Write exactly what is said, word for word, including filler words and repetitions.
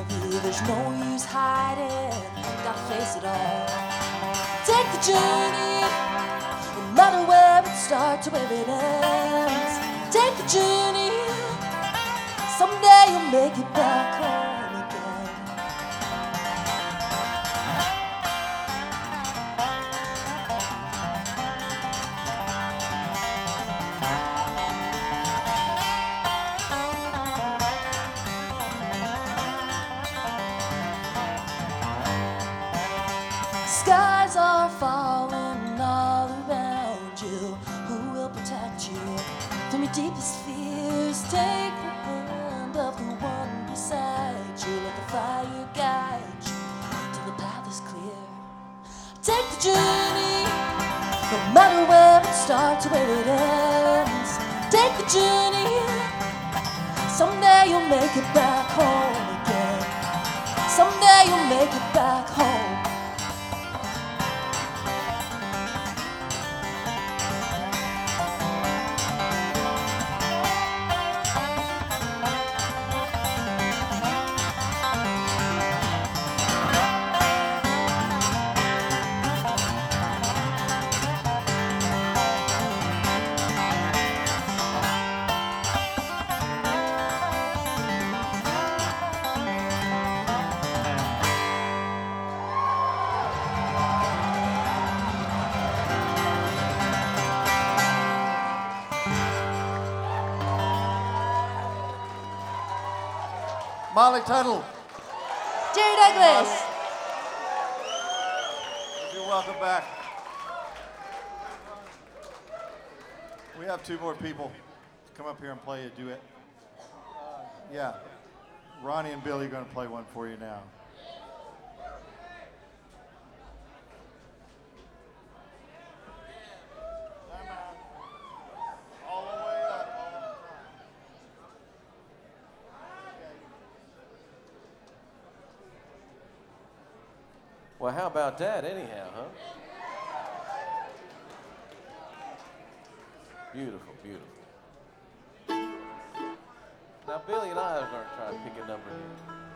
you, there's no use hiding. Gotta face it all. Take the journey, no matter where it starts or where it ends. Take the journey, someday you'll make it back home again. Skies are falling all around you. Who will protect you from your deepest fears? Take the hand of the one beside you. Let the fire guide you till the path is clear. Take the journey, no matter where it starts or where it ends. Take the journey, someday you'll make it back home again. Someday you'll make it back home. Molly Tuttle. Jerry Douglas. You're welcome back. We have two more people to come up here and play a duet. Yeah. Ronnie and Billy are going to play one for you now. All the way up. Well, how about that anyhow, huh? Beautiful, beautiful. Now, Billy and I are going to try to pick a number here.